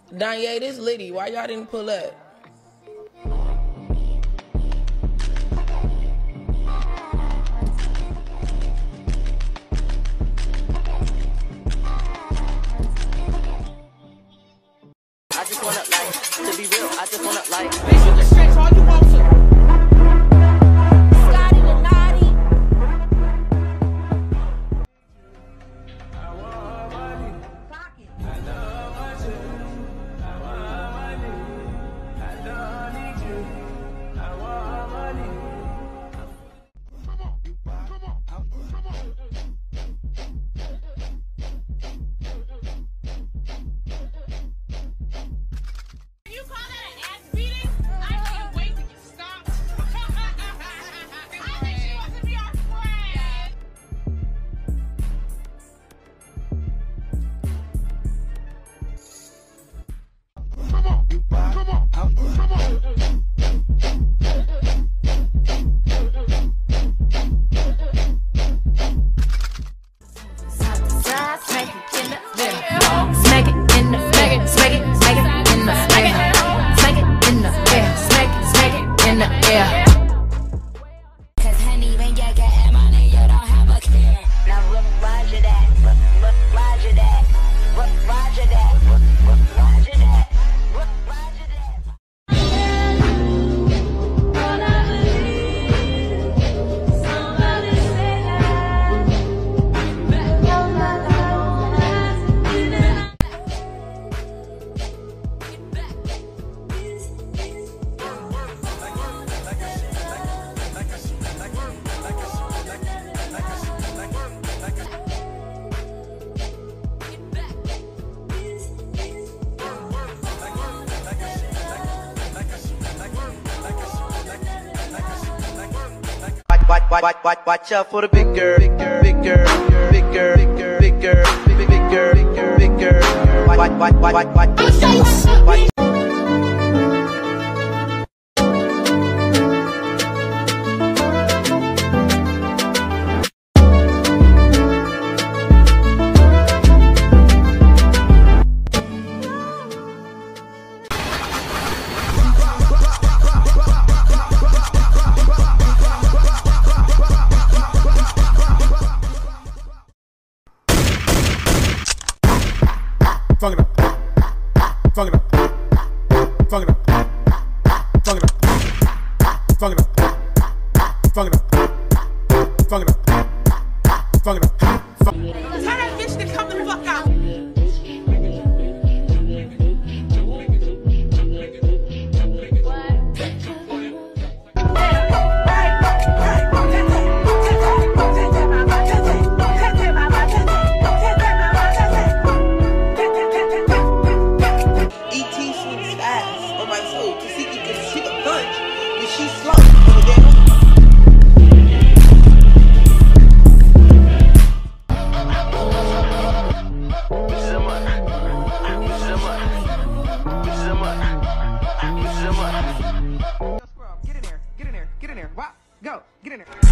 Danye, this Liddy. Why y'all didn't pull up? I just wanna to be real, I just wanna Bitch, you can stretch all you want to. Scotty the naughty. Watch out for the big girl, big girl, big girl, big girl, big girl, big girl, big girl, big girl, big girl. Watch. Fuck it up. Fuck it up. Fuck it up. Fuck it up. Fuck it up. Fuck it up. Fuck it up. Fuck it up. Tell that bitch to come the fuck out. Get in there. Wow. Go. Get in there.